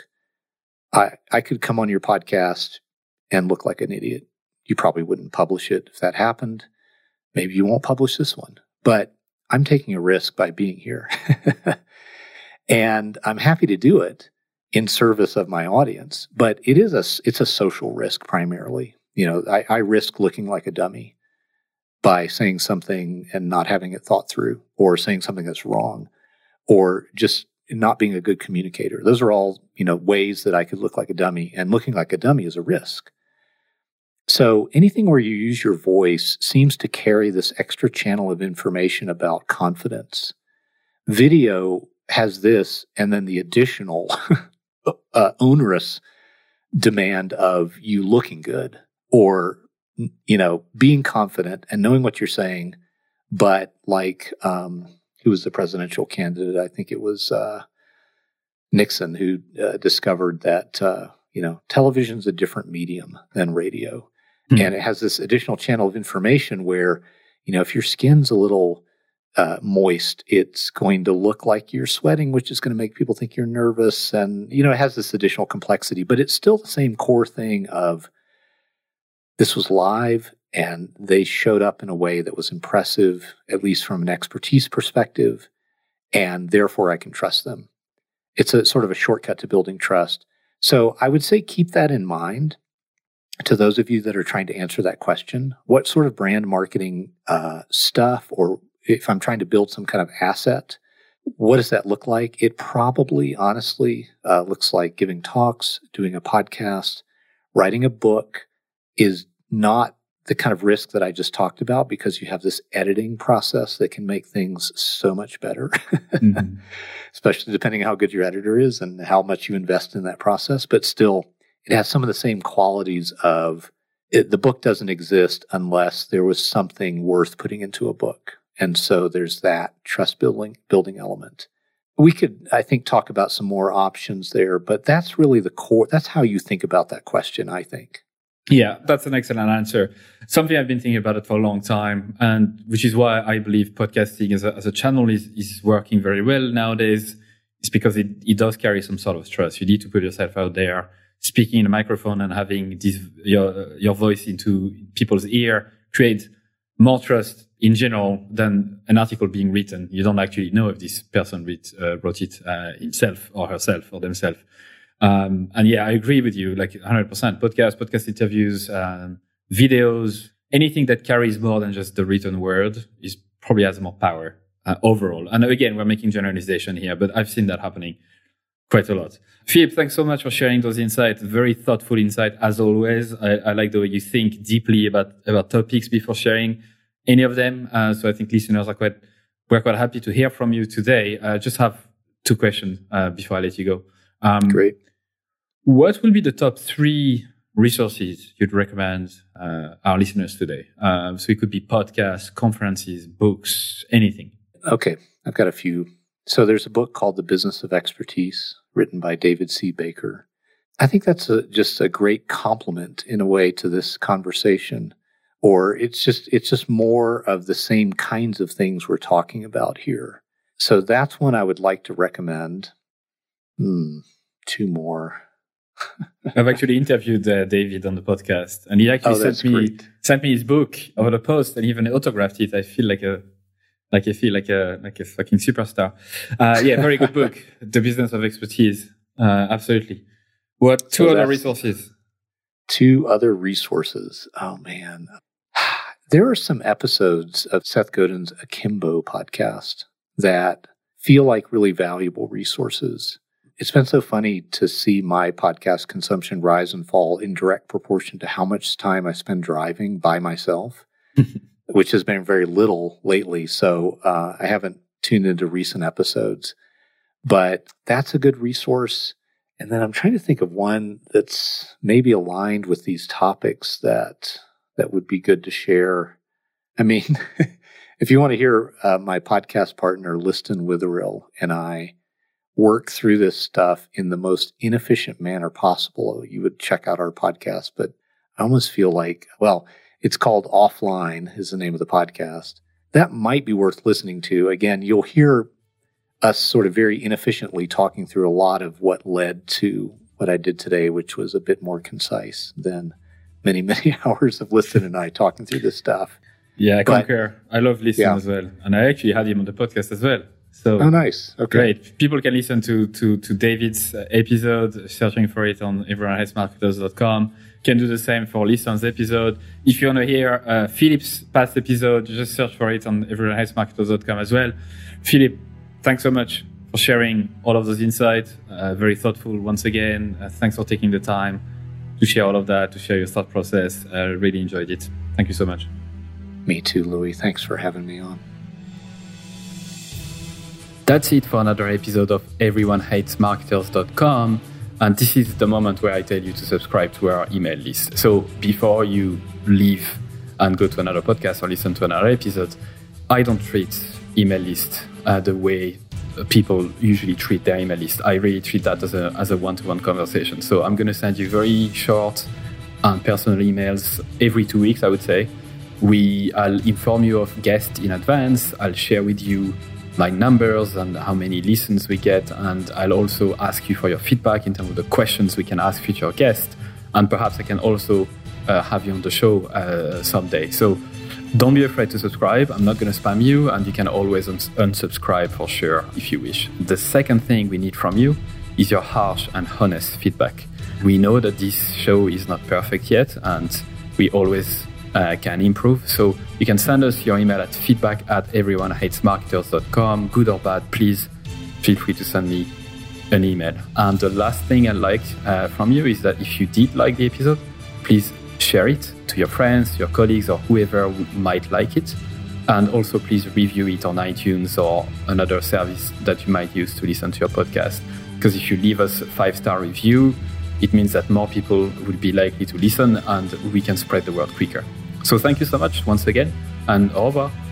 I could come on your podcast and look like an idiot. You probably wouldn't publish it if that happened. Maybe you won't publish this one, but I'm taking a risk by being here. And I'm happy to do it in service of my audience, but it's a social risk primarily. I risk looking like a dummy by saying something and not having it thought through, or saying something that's wrong, or just not being a good communicator. Those are all, ways that I could look like a dummy, and looking like a dummy is a risk. So anything where you use your voice seems to carry this extra channel of information about confidence. Video has this, and then the additional onerous demand of you looking good, or, being confident and knowing what you're saying. But like, who was the presidential candidate? I think it was Nixon, who discovered that, television's a different medium than radio. Mm-hmm. And it has this additional channel of information where, if your skin's a little moist, it's going to look like you're sweating, which is going to make people think you're nervous. And, it has this additional complexity, but it's still the same core thing of this was live, and they showed up in a way that was impressive, at least from an expertise perspective, and therefore I can trust them. It's a sort of a shortcut to building trust. So I would say keep that in mind to those of you that are trying to answer that question. What sort of brand marketing stuff, or if I'm trying to build some kind of asset, what does that look like? It probably, honestly, looks like giving talks, doing a podcast, writing a book is not the kind of risk that I just talked about, because you have this editing process that can make things so much better, mm-hmm. especially depending on how good your editor is and how much you invest in that process. But still, it has some of the same qualities of the book doesn't exist unless there was something worth putting into a book. And so there's that trust building element. We could, I think, talk about some more options there, but that's really the core. That's how you think about that question, I think. Yeah, that's an excellent answer. Something I've been thinking about it for a long time, and which is why I believe podcasting as a channel is working very well nowadays. It's because it does carry some sort of trust. You need to put yourself out there, speaking in a microphone and having your voice into people's ear, create more trust in general than an article being written. You don't actually know if this person wrote it himself or herself or themselves. And yeah, I agree with you, like 100%. Podcast interviews, videos, anything that carries more than just the written word probably has more power overall. And again, we're making generalization here, but I've seen that happening quite a lot. Philippe, thanks so much for sharing those insights. Very thoughtful insight as always. I like the way you think deeply about topics before sharing any of them. So I think listeners we're quite happy to hear from you today. Just have two questions before I let you go. Great. What will be the top 3 resources you'd recommend our listeners today? So it could be podcasts, conferences, books, anything. Okay, I've got a few. So there's a book called The Business of Expertise, written by David C. Baker. I think that's just a great complement in a way to this conversation, or it's just more of the same kinds of things we're talking about here. So that's one I would like to recommend. 2 more. I've actually interviewed David on the podcast, and he actually sent me his book over the post, and even autographed it. I feel like a fucking superstar. Very good book, The Business of Expertise. Absolutely. What two other resources? 2 other resources. Oh man, there are some episodes of Seth Godin's Akimbo podcast that feel like really valuable resources. It's been so funny to see my podcast consumption rise and fall in direct proportion to how much time I spend driving by myself, which has been very little lately. So I haven't tuned into recent episodes, but that's a good resource. And then I'm trying to think of one that's maybe aligned with these topics that would be good to share. I mean, if you want to hear my podcast partner, Liston Witherill, and I work through this stuff in the most inefficient manner possible, you would check out our podcast. But I almost feel like, it's called Offline is the name of the podcast. That might be worth listening to. Again, you'll hear us sort of very inefficiently talking through a lot of what led to what I did today, which was a bit more concise than many, many hours of Liston and I talking through this stuff. Yeah, I concur. I love Liston as well. And I actually had him on the podcast as well. So nice. Okay. Great. People can listen to David's episode, searching for it on everyonehatesmarketers.com. Can do the same for Liston's episode. If you want to hear Philip's past episode, just search for it on everyonehatesmarketers.com as well. Philip, thanks so much for sharing all of those insights. Very thoughtful once again. Thanks for taking the time to share all of that, to share your thought process. I really enjoyed it. Thank you so much. Me too, Louis. Thanks for having me on. That's it for another episode of everyonehatesmarketers.com. And this is the moment where I tell you to subscribe to our email list. So before you leave and go to another podcast or listen to another episode, I don't treat email list the way people usually treat their email list. I really treat that as a one-to-one conversation. So I'm going to send you very short and personal emails every 2 weeks, I would say. I'll inform you of guests in advance. I'll share with you my numbers and how many listens we get. And I'll also ask you for your feedback in terms of the questions we can ask future guests. And perhaps I can also have you on the show someday. So don't be afraid to subscribe. I'm not going to spam you, and you can always unsubscribe for sure if you wish. The second thing we need from you is your harsh and honest feedback. We know that this show is not perfect yet, and we always can improve. So you can send us your email at feedback@everyonehatesmarketers.com. Good or bad, please feel free to send me an email. And the last thing I'd like from you is that if you did like the episode, please share it to your friends, your colleagues, or whoever might like it. And also please review it on iTunes or another service that you might use to listen to your podcast. Because if you leave us a 5-star review, it means that more people will be likely to listen and we can spread the word quicker. So thank you so much once again, and au revoir.